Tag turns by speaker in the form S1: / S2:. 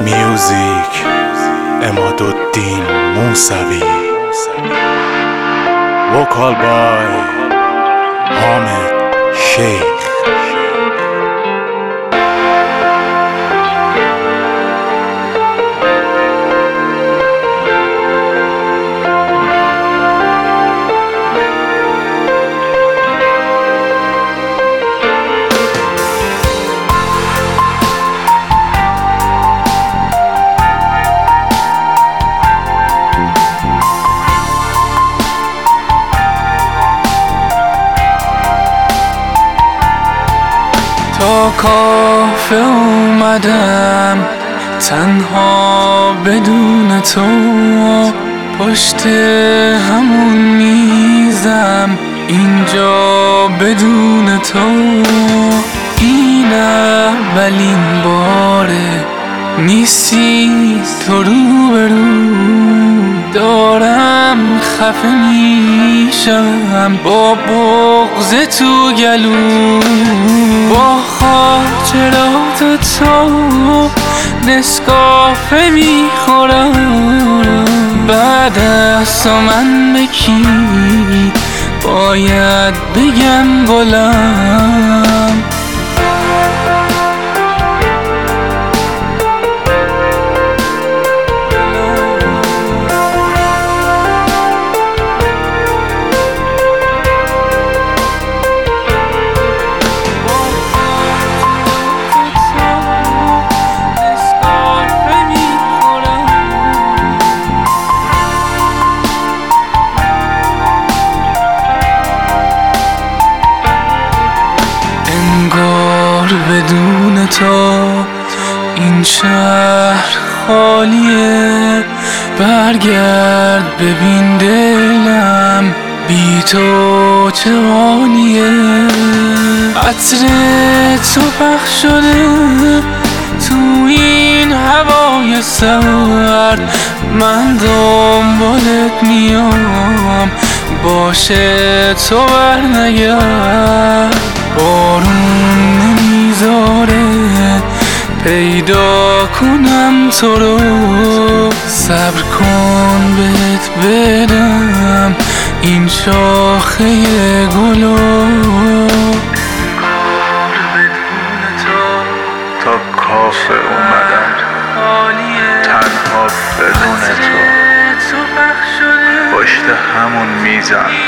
S1: میوزیک عمادالدین موسوی وکال بای حامد شیخ.
S2: تا کافه اومدم تنها بدون تو، پشت همون میزم اینجا بدون تو. این اولین باره نیستی تو روبرو، دارم خفه میشم با بغض تو گلو. با خاطرات تو نسکافه میخورم، بعد از تو من به کی باید بگم گلم؟ بدون تو این شهر خالیه، برگرد ببین دلم بی تو چه حالیه. عطر تو پخش شده تو این هوای سرد، من دنبالت میام باشه تو برنگرد. بارون نمیذاره پیدا کنم تو رو، صبر کن بهت بدم این شاخه گلو.
S3: تا کافه اومدم تنها بدون تو، پشت همون میزم